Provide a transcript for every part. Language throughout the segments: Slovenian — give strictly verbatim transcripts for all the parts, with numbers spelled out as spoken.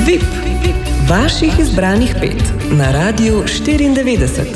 V I P. Vaših izbranih pet na Radiu štiriindevetdeset.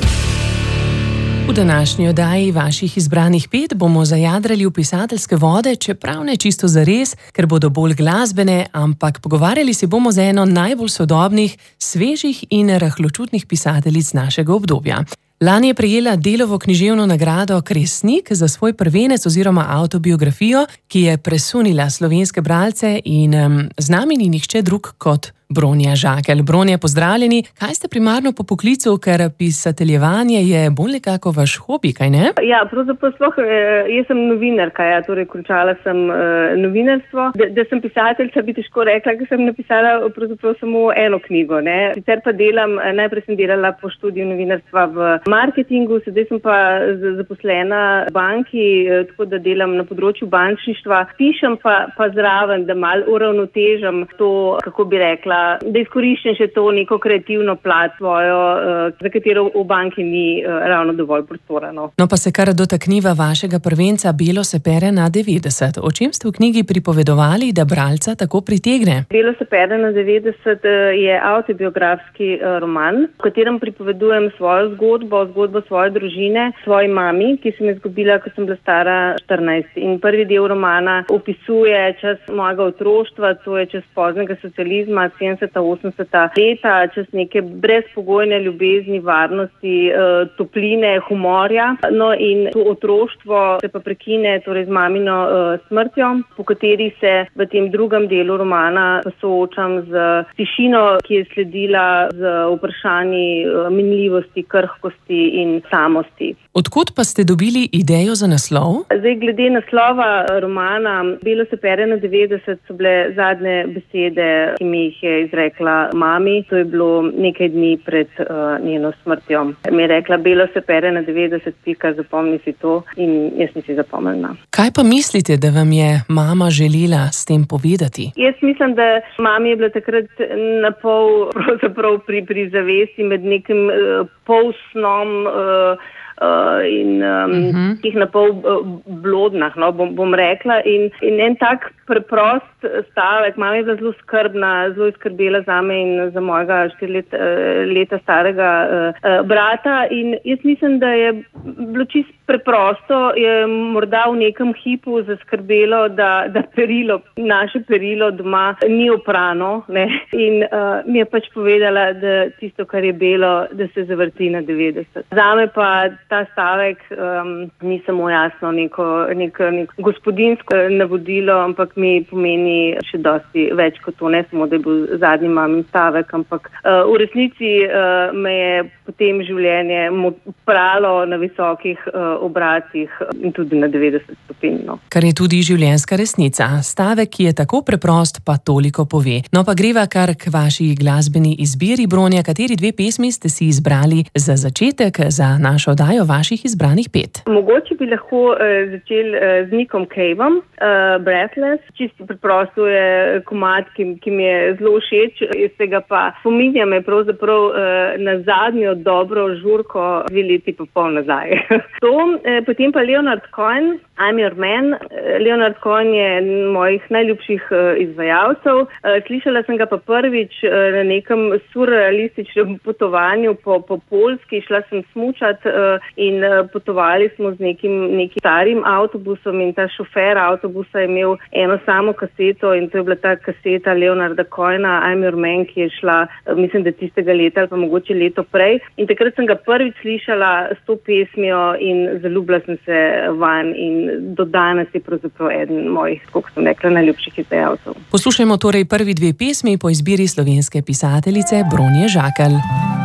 V današnji oddaji Vaših izbranih pet bomo zajadrali v pisateljske vode, čeprav ne čisto zares, ker bodo bolj glasbene, ampak pogovarjali se bomo z eno najbolj sodobnih, svežih in rahločutnih pisateljic našega obdobja. Lani je prejela Delovo književno nagrado Kresnik za svoj prvenec oziroma avtobiografijo, ki je presunila slovenske bralce, in um, z nami ni nihče drug kot Bronja Žakelj. Bronja, pozdravljeni. Kaj ste primarno po poklicu, ker pisateljevanje je bolj nekako vaš hobi, kaj ne? Ja, pravzaprav sploh, jaz sem novinarka, ja, torej končala sem uh, novinarstvo. Da, da sem pisateljica, bi težko rekla, ker sem napisala pravzaprav samo eno knjigo, ne. Sicer pa delam, najprej sem delala po študiju novinarstva v marketingu, sedaj sem pa zaposlena v banki, tako da delam na področju bančništva. Pišem pa, pa zraven, da malo uravnotežam to, kako bi rekla, da izkoriščam še to neko kreativno plat svojo, za katero v banki ni ravno dovolj prostora. No. no pa se kar dotakniva vašega prvenca Belo se pere na devetdeset. O čem ste v knjigi pripovedovali, da bralca tako pritegne? Belo se pere na devetdeset je avtobiografski roman, v katerem pripovedujem svojo zgodbo, zgodbo svoje družine, svoji mami, ki sem jo izgubila, ko sem bila stara štirinajst. In prvi del romana opisuje čas mojega otroštva, to je čas poznega socializma, sedemdeseta, osemdeseta leta, čez neke brezpogojne ljubezni, varnosti, topline, humorja. No in to otroštvo se pa prekine torej z mamino smrtjo, po kateri se v tem drugem delu romana soočam z tišino, ki je sledila z vprašanji minljivosti, krhkosti in samosti. Odkot pa ste dobili idejo za naslov? Zdaj, glede naslova romana Belo se pere na devetdeset so bile zadnje besede, ki mi jih je izrekla mami. To je bilo nekaj dni pred uh, njeno smrtjo. Mi je rekla, Belo se pere na devetdeset, pika, zapomni si to, in jaz sem si zapomnila. Kaj pa mislite, da vam je mama želela s tem povedati? Jaz mislim, da mami je bila takrat napol pravzaprav pri, pri zavesti med nekim uh, polsnom uh, Uh, in um, uh-huh. tih napol uh, blodnah, no, bom, bom rekla. In, in en tak preprost stavek, mama je bila zelo skrbna, zelo skrbela zame in za mojega štiri let, uh, leta starega uh, uh, brata. In jaz mislim, da je bilo čisto preprosto, je morda v nekem hipu zaskrbelo, da, da perilo, naše perilo doma ni oprano, ne. In uh, mi je pač povedala, da tisto, kar je belo, da se zavrti na devetdeset. Zame pa ta stavek um, ni samo jasno neko, neko, neko gospodinsko navodilo, ampak mi pomeni še dosti več kot to, ne samo, da je bil zadnji mamin stavek, ampak uh, v resnici uh, me je potem življenje pralo na visokih uh, obratih in tudi na devetdeset stopinj. No. Kar je tudi življenjska resnica. Stavek, ki je tako preprost, pa toliko pove. No pa greva kar k vaši glasbeni izbiri, Bronja. Kateri dve pesmi ste si izbrali za začetek za našo oddajo Vaših izbranih pet? Mogoče bi lahko uh, začeli uh, z Nickom Caveom, uh, Breathless. Čisto preprosto je komad, ki, ki mi je zelo všeč. Jaz se ga pa spominjam me pravzaprav uh, na zadnjo dobro žurko dve leti pa pol nazaj. to, uh, potem pa Leonard Cohen, I'm Your Man. Leonard Cohen je eden mojih najljubših uh, izvajalcev. Uh, slišala sem ga pa prvič uh, na nekem surrealističnem potovanju po, po Poljski. Šla sem smučat uh, in uh, potovali smo z nekim, nekim starim avtobusom in ta šofer avtobusa je imel eno samo kaseto in to je bila ta kaseta Leonarda Cohena, I'm Your Man, ki je šla, uh, mislim, da tistega leta ali pa mogoče leto prej. In takrat sem ga prvič slišala s to pesmijo in zaljubila sem se vanj in do danes je pravzaprav eden mojih, kako sem rekla, najljubših izvajalcev. Poslušajmo torej prvi dve pesmi po izbiri slovenske pisateljice Bronje Žakelj.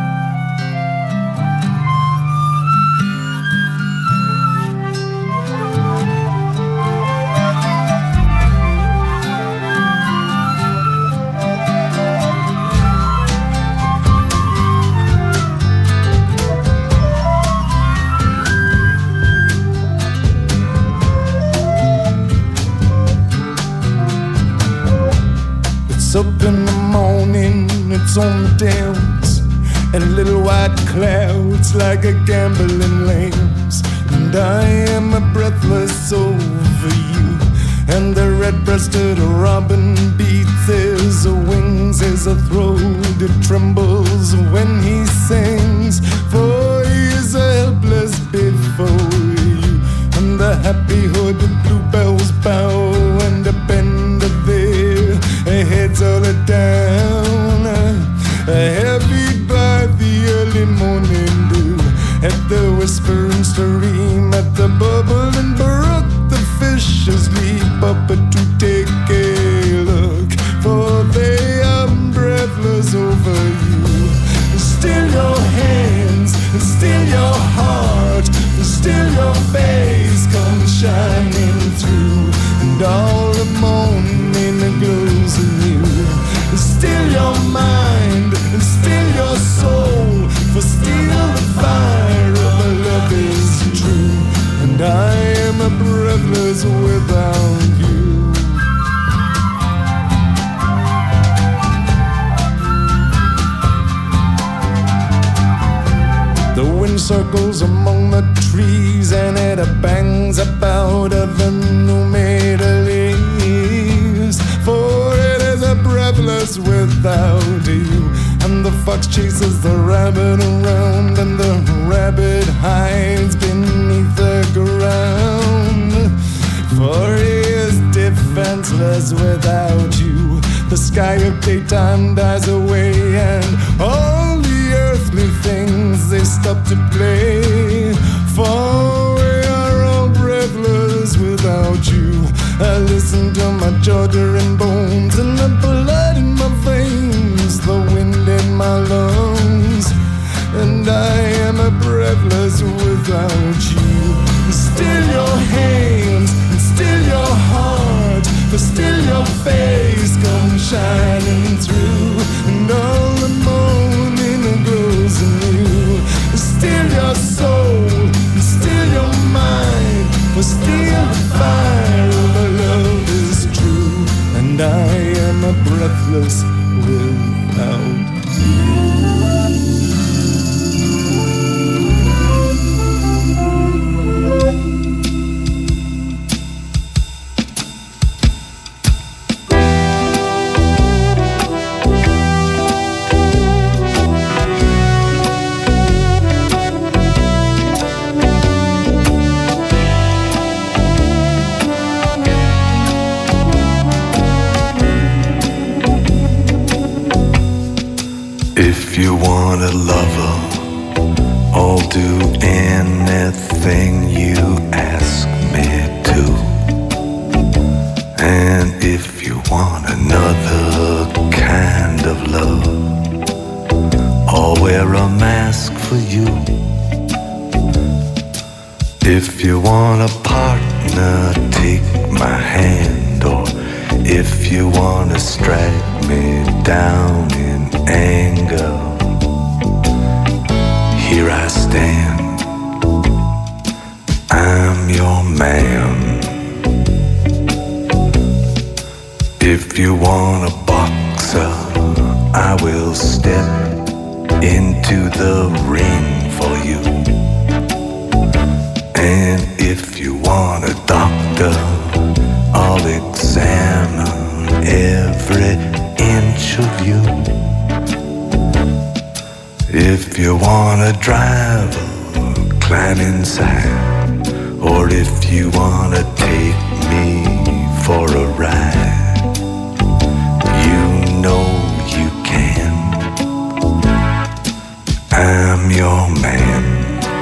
It's up in the morning, it's on the downs, and little white clouds like a gambling lambs. And I am breathless over you, and the red-breasted robin beats his wings, his throat it trembles when he sings, for he is helpless before you. And the happy hooded bluebells bow and bend their heads all down, heavy by the early morning dew, at the whispering stream, at the bubbling brook, the fishes leap up to take a look, for they are breathless over you. Still your hands, still your heart, still your face comes shining through, and all the morning glows anew. Still your mind, and still your soul, for still the fire of love is true, and I am breathless without you. The wind circles among the trees, and it bangs about the new-made leaves, for it is a breathless without you. And the fox chases the rabbit around, and the rabbit hides beneath the ground, for he is defenseless without you. The sky of daytime dies away, and all the earthly things, they stop to play, for we are all breathless without you. I listen to my Georgian bones and the blood in my veins, the wind in my lungs, and I am breathless without you. Still your hands, and still your heart, but still your face comes shining through, and all the morning glows anew. Still your soul, and still your mind, but still the fire of love is true, and I am breathless without you. If you want a lover, I'll do anything you ask me to. And if you want another kind of love, I'll wear a mask for you. If you want a partner, take my hand, or if you want to strike me down in anger, here I stand, I'm your man. If you want a boxer, I will step into the ring for you. And if you want a doctor, I'll examine every inch of you. If you want a driver, climb inside, or if you want to take me for a ride, you know you can. I'm your man.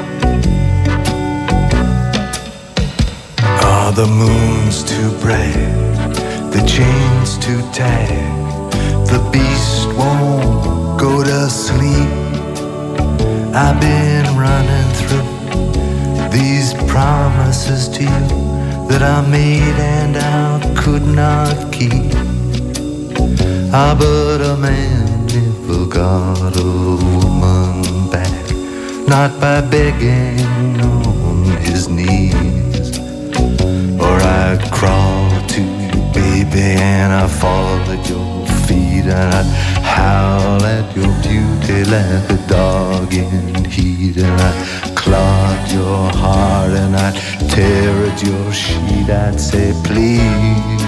Are the moons too bright, the chains too tight, the beast won't go to sleep? I've been running through these promises to you that I made and I could not keep. Ah, but a man never got a woman back, not by begging on his knees. Or I'd crawl to you, baby, and I followed your feet, and I'd howl at your beauty like a dog in heat, and I'd clog your heart and I'd tear at your sheet. I'd say, please,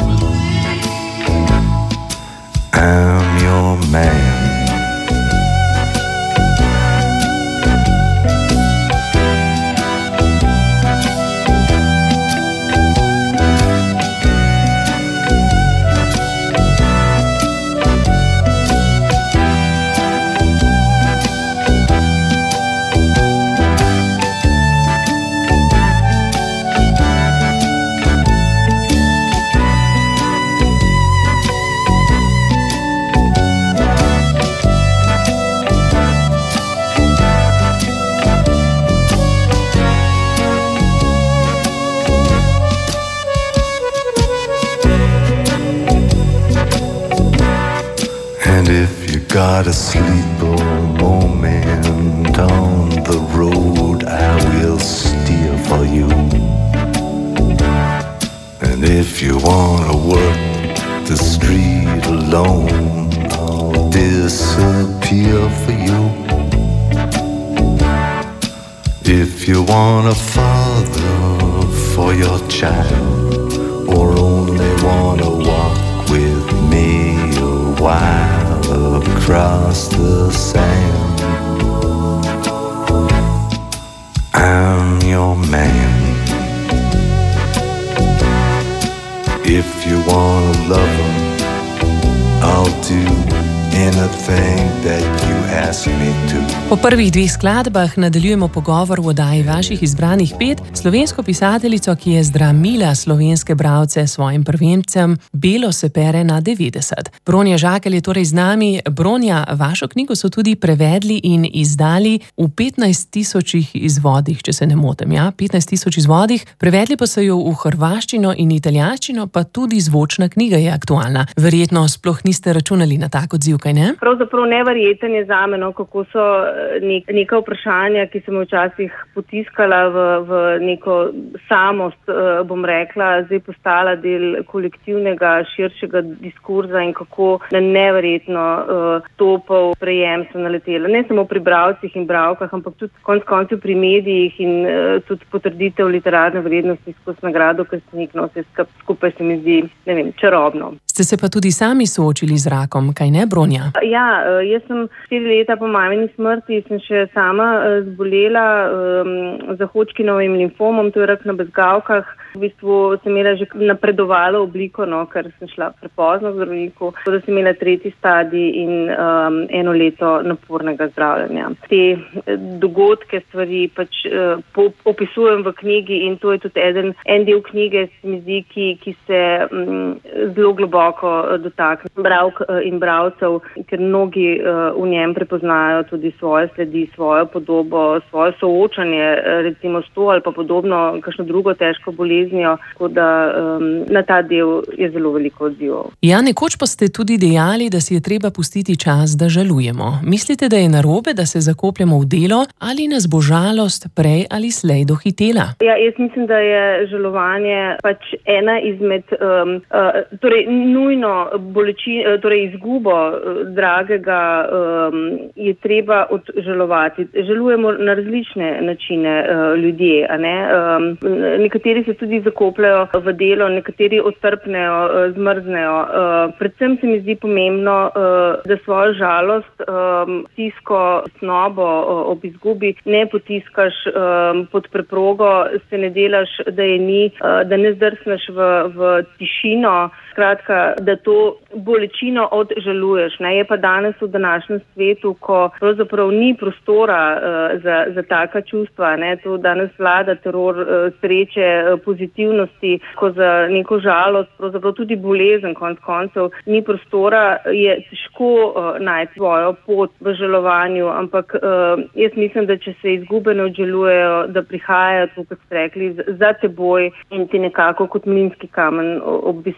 I'm your man. Got a sleeper moment on the road, I will steer for you. And if you wanna work the street alone, I'll disappear for you. If you want a father for your child, or only wanna walk with me a while across the sand, I'm your man. If you want a lover, I'll do anything that you ask me to. Po prvih dveh skladbah nadaljujemo pogovor v oddaji vaših izbranih pet slovensko pisateljico, ki je zdramila slovenske bralce svojim prvencem Belo se pere na devetdeset. Bronja Žakelj je torej z nami. Bronja, vašo knjigo so tudi prevedli in izdali v petnajst tisočih izvodih, če se ne motim, ja, petnajst tisoč izvodih. Prevedli pa so jo v hrvaščino in italijanščino, pa tudi zvočna knjiga je aktualna. Verjetno sploh niste računali na tak odziv, kaj ne? Pravzaprav neverjeten je zame, no, kako so nek, neka vprašanja, ki sem včasih potiskala v, v neko samost, bom rekla, zdaj postala del kolektivnega, širšega diskurza in kako na neverjetno uh, topov prejem sem naletela. Ne samo pri bralcih in bralkah, ampak tudi konec koncev pri medijih in uh, tudi potrditev literarne vrednosti skozi nagrado, ker se nek nosi skupaj, se mi zdi, ne vem, čarobno. Ste se pa tudi sami soočili z rakom, kaj ne, Bronja? Ja, jaz sem štiri leta po mamini smrti, sem še sama zbolela um, za Hodgkinovim limfomom, to je rak na bezgavkah. V bistvu sem imela že napredovalo obliko, no, ker sem šla prepozno v zdravniku, da sem imela tretji stadij in um, eno leto napornega zdravljenja. Te dogodke, stvari pač uh, po, opisujem v knjigi in to je tudi eden, en del knjige, se mi zdi, ki, ki se um, zelo globoko dotakne bralk in bralcev, ker mnogi uh, v njem prepoznajo tudi svoje sledi, svojo podobo, svoje soočanje, recimo s to ali pa podobno, kakšno drugo težko bolezen. Tako da um, na ta del je zelo veliko odzivov. Ja, nekoč pa ste tudi dejali, da si je treba pustiti čas, da žalujemo. Mislite, da je narobe, da se zakopljemo v delo, ali nas bo žalost prej ali slej dohitela? Ja, jaz mislim, da je žalovanje pač ena izmed, um, uh, torej nujno boleči, torej izgubo uh, dragega um, je treba odžalovati. Žalujemo na različne načine uh, ljudje, a ne? Um, nekateri se tudi zakopljajo v delo, nekateri odtrpnejo, zmrznejo. Predvsem se mi zdi pomembno, da svojo žalost, stisko, snobo ob izgubi ne potiskaš pod preprogo, se ne delaš, da je ni, da ne zdrsneš v, v tišino, skratka, da to bolečino odžaluješ. Ne? Je pa danes v današnjem svetu, ko pravzaprav ni prostora uh, za, za taka čustva, ne? To danes vlada teror uh, sreče, uh, pozitivnosti, ko za neko žalost, pravzaprav tudi bolezen, konc koncev, ni prostora, je težko uh, najti svojo pot v žalovanju, ampak uh, jaz mislim, da če se izgube ne odžalujejo, da prihajajo, kot ste rekli, za teboj in ti nekako kot mlinski kamen obvisijo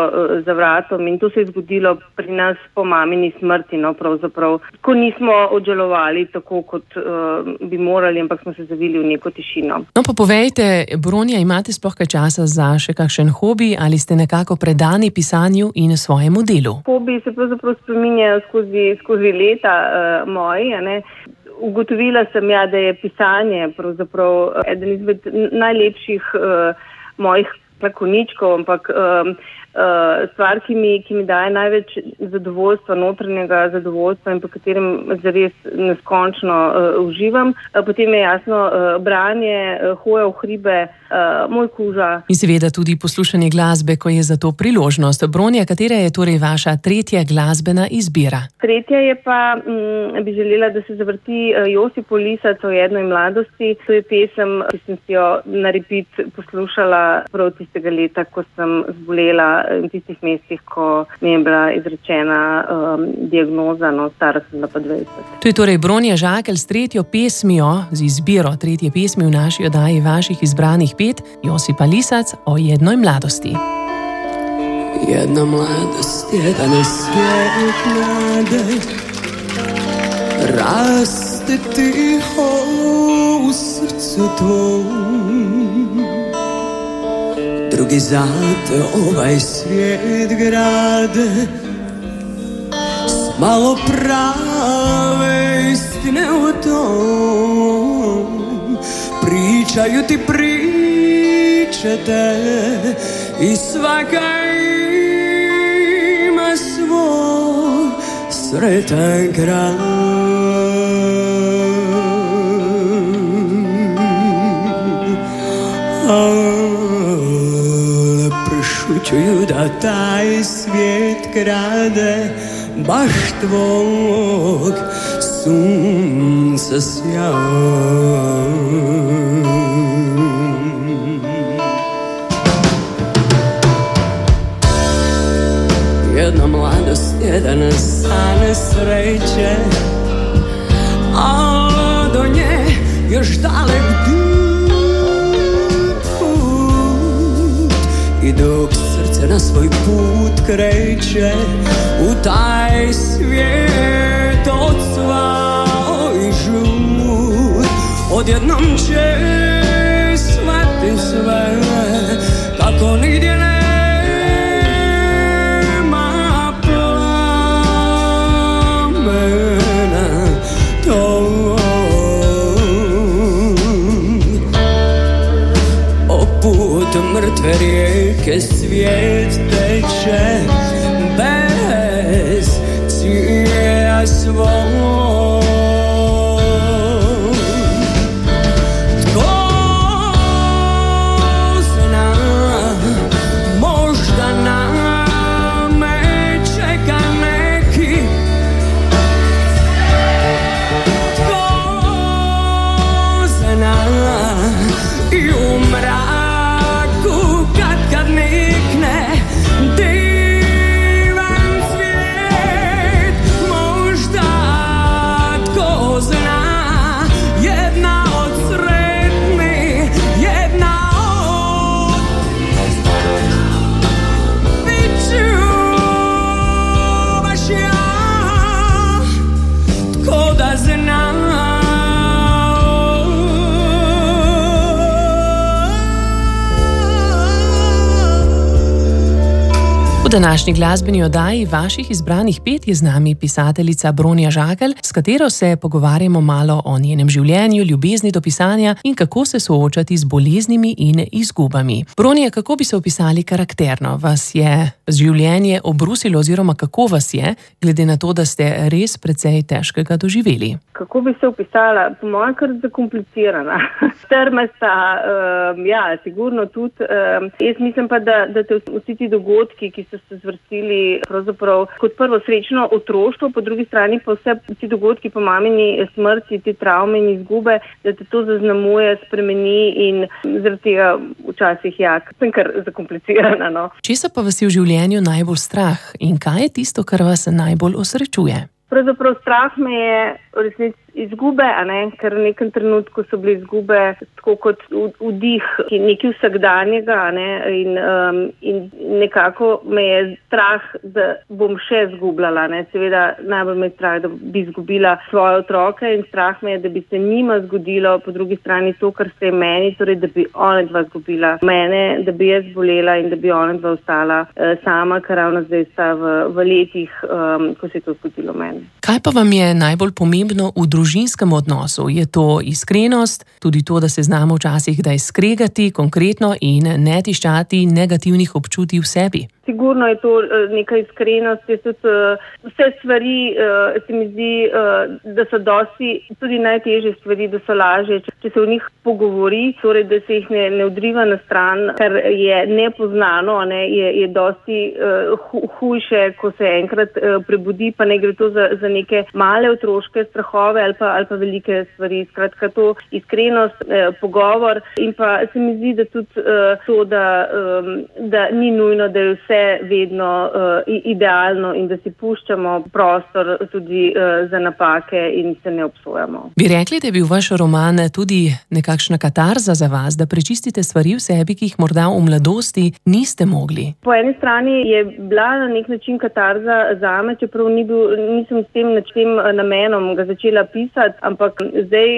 uh, za vratom in to se je zgodilo pri nas po mamini smrti, no, pravzaprav, ko nismo odžalovali tako, kot uh, bi morali, ampak smo se zavili v neko tišino. No, pa povejte, Bronja, imate sploh kaj časa za še kakšen hobi ali ste nekako predani pisanju in svojemu delu? Hobi se pravzaprav spreminjajo skozi, skozi leta uh, moji, a ne. Ugotovila sem, ja, da je pisanje pravzaprav eden izmed najlepših uh, mojih lakoničkov, ampak um, uh, stvar, ki mi, ki mi daje največ zadovoljstva, notranjega zadovoljstva in po katerem zares neskončno uh, uživam. Uh, potem je jasno uh, branje, uh, hoja v hribe, uh, moj kuža. In seveda tudi poslušanje glasbe, ko je za to priložnost. Bronja, katera je torej vaša tretja glasbena izbira? Tretja je pa, m, bi želela, da se zavrti uh, Josip Lisac o jednoj mladosti. To je pesem, ki sem si jo na repeat poslušala prav tistega leta, ko sem zbolela v tistih mestih, ko mi je bila izrečena um, diagnoza, no, stara sem bila pa dvajset. To je torej Bronja Žakelj s tretjo pesmijo, z izbiro tretje pesmi v naši oddaji vaših izbranih pet, Josipa Lisac o jednoj mladosti. Jedna mladost, jedan svijet nade, raste tiho u srcu tvom. Drugi zato ovaj svijet grade, s malo prave istine u tom. Pričaju ti pričete i svaka ima svoj sretan kraj. Čuju da taj svijet krade baš tvog sunca sjaj. Jedna mladost, jedan san sreće, a do nje još dalek put. I dok srce na svoj put kreće u taj svijet od svoj žut, odjednom će shvatit sve kako nigdje nema plamena tog. O put mrtve rijeke svijet teče bez cilja svog. Tko zna, možda na me čeka neki. Tko zna i u mraku kad kad nikne divan svijet, možda tko zna, jedna od sretnih, jedna od biću baš ja, tko da zna. V današnji glasbeni oddaji vaših izbranih pet je z nami pisateljica Bronja Žakelj, s katero se pogovarjamo malo o njenem življenju, ljubezni do pisanja in kako se soočati z boleznimi in izgubami. Bronja, kako bi se opisali karakterno? Vas je življenje obrusilo oziroma kako vas je, glede na to, da ste res precej težkega doživeli? Kako bi se opisala? Po mojem, kar zakomplicirana. Strmasta, um, ja, sigurno tudi. Um, jaz mislim pa, da, da te vsi ti dogodki, ki so se zvrstili pravzaprav kot prvo srečno otroštvo, po drugi strani pa vse ti dogodki po mamini smrti, te travme in izgube, da te to zaznamuje, spremeni in zaradi tega včasih ja, sem kar zakomplicirana. No. Česa pa vas je v življenju najbolj strah in kaj je tisto, kar vas najbolj osrečuje? Pravzaprav strah me je v resnici izgube, a ne, ker v nekem trenutku so bile izgube tako kot vdih nekaj vsakdanjega, a ne, in, um, in nekako me je strah, da bom še izgubljala, ne, seveda najbolj me je strah, da bi izgubila svoje otroke in strah me je, da bi se njima zgodilo po drugi strani to, kar se je meni, torej da bi ona dva izgubila mene, da bi jaz bolela in da bi ona dva ostala uh, sama, ker ravno zdaj sta v, v letih, um, ko se je to zgodilo meni. Kaj pa vam je najbolj pomembno v družinskem odnosu? Je to iskrenost, tudi to, da se znamo včasih kdaj skregati konkretno in ne tiščati negativnih občutij v sebi? Sigurno je to neka iskrenost, je tudi vse stvari, se mi zdi, da so dosti, tudi najtežje stvari, da so lažje, če se v njih pogovori, torej da se jih ne, ne odriva na stran, ker je nepoznano, ne, je, je dosti hu, hujše, ko se enkrat prebudi, pa ne gre to za, za neke male otroške strahove ali pa, ali pa velike stvari. Skratka, to iskrenost, pogovor in pa se mi zdi, da tudi to, da, da ni nujno, da je vse vedno uh, idealno in da si puščamo prostor tudi uh, za napake in se ne obsojamo. Bi rekli, da je bil vaš roman tudi nekakšna katarza za vas, da prečistite stvari v sebi, ki jih morda v mladosti niste mogli? Po eni strani je bila na nek način katarza zame, čeprav ni bil, nisem s tem, tem namenom ga začela pisati, ampak zdaj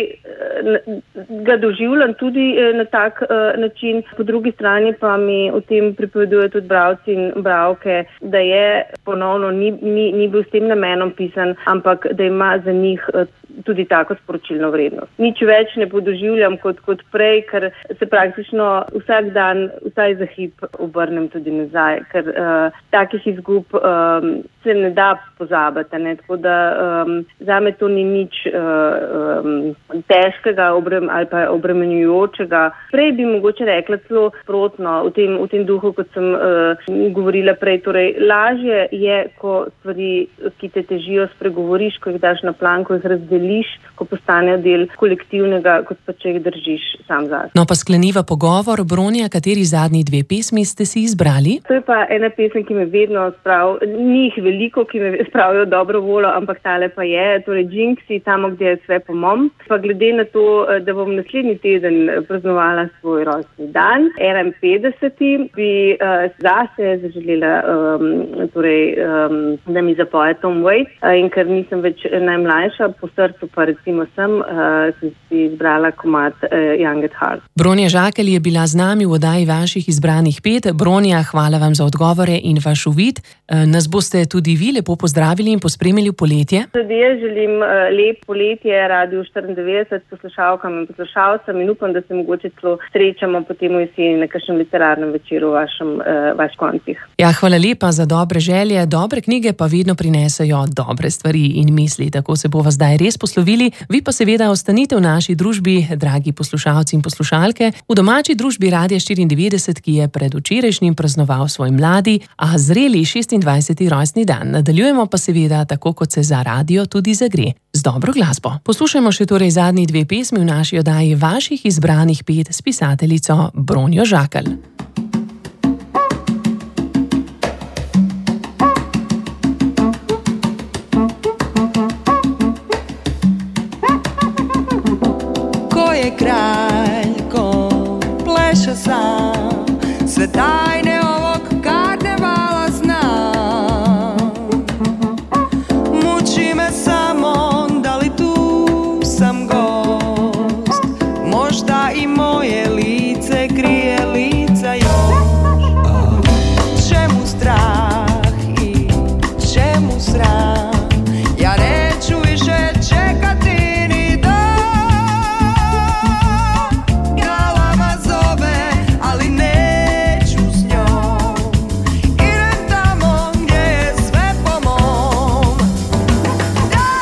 ga doživljam tudi na tak uh, način. Po drugi strani pa mi o tem pripovedujejo tudi bralci in bralke, da je ponovno ni, ni, ni bil s tem namenom pisan, ampak da ima za njih tudi tako sporočilno vrednost. Nič več ne podoživljam kot, kot prej, ker se praktično vsak dan, vsaj za hip obrnem tudi nazaj, ker uh, takih izgub um, se ne da pozabiti, ne? Tako da um, zame to ni nič uh, um, težkega obrem, ali pa obremenjujočega. Prej bi mogoče rekla celo sprotno v tem, v tem duhu, kot sem uh, govorila prej. Torej, lažje je, ko stvari, ki te težijo, spregovoriš, ko jih daš na plan, ko jih razdeliš, ko postanejo del kolektivnega, kot pa če jih držiš sam zase. No pa skleniva pogovor. Bronja, kateri zadnji dve pesmi ste si izbrali? To je pa ena pesem, ki me vedno sprav, ni jih veliko, ki me spravijo dobro voljo, ampak tale pa je, torej Jinxi, Tamo, gdje je sve po mom. Pa glede na to, da bom naslednji teden praznovala svoj rojstni dan, enainpetdeseti, bi uh, zase zaželela, um, torej, um, da mi zapoje Tom Waits, uh, in ker nisem več najmlajša, po srcu pa recimo sem, uh, sem si izbrala komad uh, Young at Heart. Bronja Žakelj je bila z nami v oddaji vaših izbranih pet. Bronja, hvala vam za odgovore in vaš uvid. Uh, nas boste tudi vi lepo pozdravili in pospremili v poletje. Tudi jaz želim uh, lep poletje Radio štiriindevetdeset poslušalkam in poslušalcem in upam, da se mogoče celo srečamo potem v jeseni na kakšnem literarnem večeru v vašem, uh, vaš koncih. Ja, hvala lepa za dobre želje. Dobre knjige pa vedno prinesajo dobre stvari in misli, tako se bova zdaj res poslovili. Vi pa seveda ostanite v naši družbi, dragi poslušalci in poslušalke, v domači družbi Radia štiriindevetdeset, ki je pred včerajšnjim praznoval svoj mladi, a zreli šestindvajseti rojstni dan. Nadaljujemo pa seveda tako, kot se za radio tudi zagre, z dobro glasbo. Poslušajmo še torej zadnji dve pesmi v naši oddaji vaših izbranih pet s pisateljico Bronjo Žakelj. Kralj, ko pleše sam, sve tajne ovog karnevala znam. Muči me samo, da li tu sam gost, možda i moje lice krije lica još. Čemu strah i čemu sram, ja neću više čekati. Da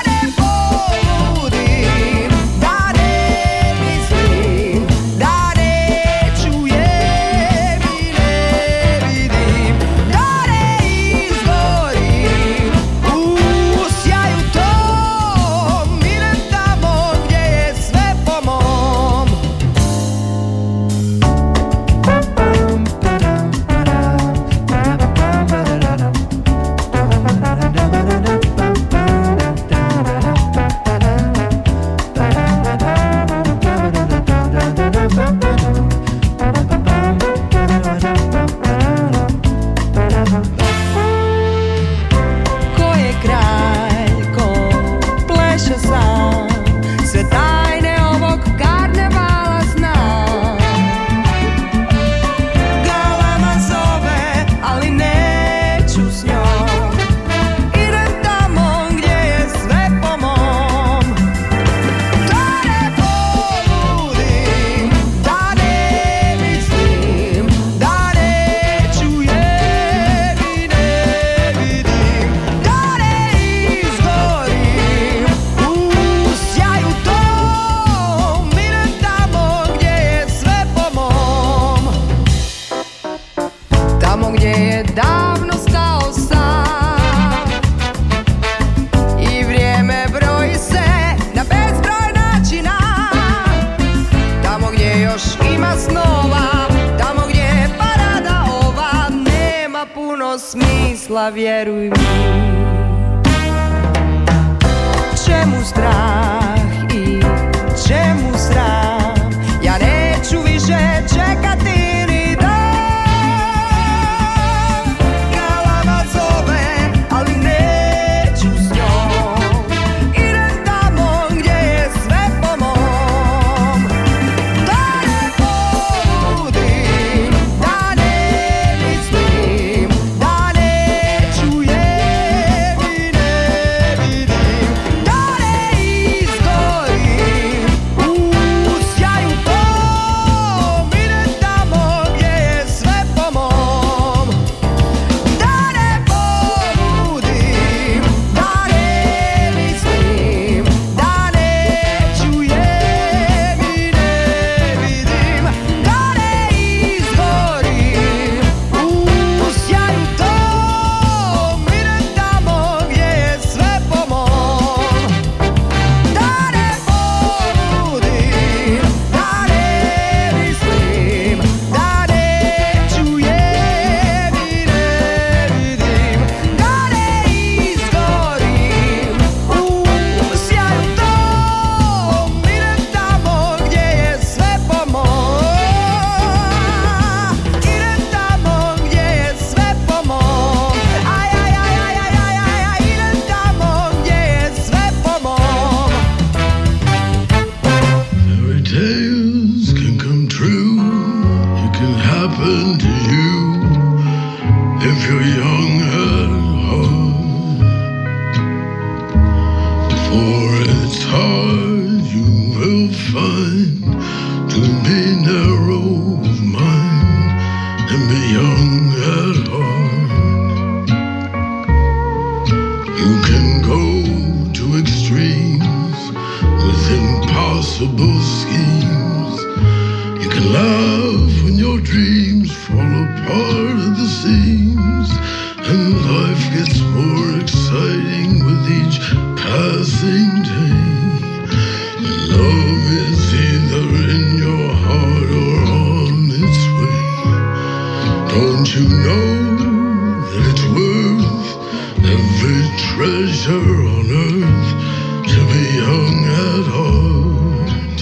puno smisla, vjeruj mi. Čemu strah i čemu sram, ja neću više čekati ni dan. Galama zove, ali neću s njom, idem tamo gdje je sve po mom. Da ne pobudim, da ne mislim, da ne čujem i ne vidim, da ne izgorim u sjaju tom, idem tamo gdje je sve po mom. Da ne pobudim, da ne mislim, da ne čujem i ne vidim, da ne izgorim u sjaju tom, idem tamo gdje je sve po mom. Da ne pobudim, da ne mislim, da ne čujem i ne vidim, da ne izgorim u sjaju tom, idem tamo gdje je sve po mom. Idem tamo gdje je sve po mom. Aj, aj, aj, aj, aj, aj, aj, aj, idem tamo gdje je sve po mom. Fairy tales can come true. It can happen to you if you're young at heart. For it's hard, you will find, to be narrow of mind and be young at heart. You can go to extremes with impossible schemes. You can laugh when your dreams fall apart at the seams, and life gets more exciting with each passing day. And love is either in your heart or on its way. Don't you know that it's worth every treasure on earth to be young at heart?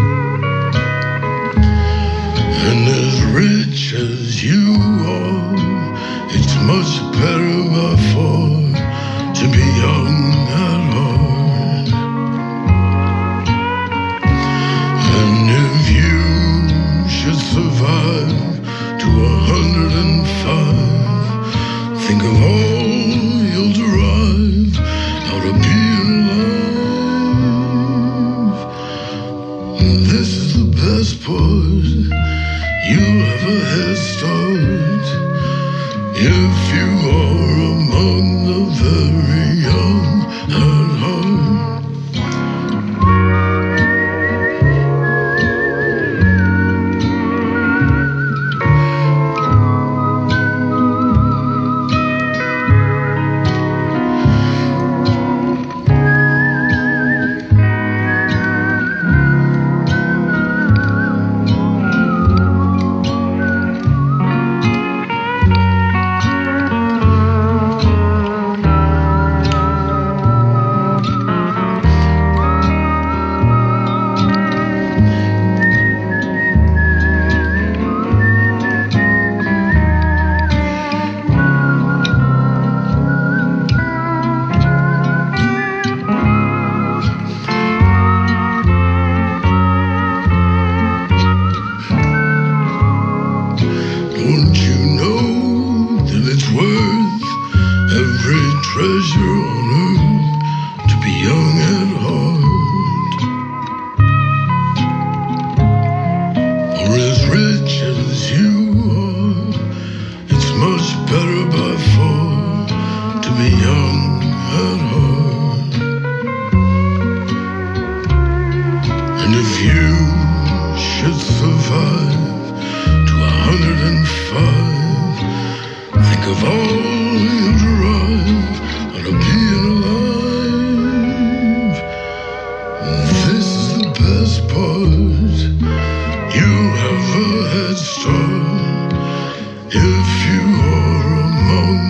And as rich as you are, it's much better by far to be young at heart. And if you should survive to a hundred and five, think of all you'll derive out of being alive. This is the best part, you'll have a head start if you are among the very young at heart. Don't you know that it's worth every treasure on earth to be young at heart? For as rich as you are, it's much better by far to be young at heart. And if you should survive to a hundred and five, think of all you derive out of being alive. This is the best part, you have a head start if you are among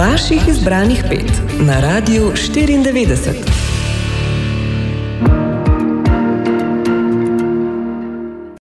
Vaših izbranih pet na Radiu štiriindevetdeset.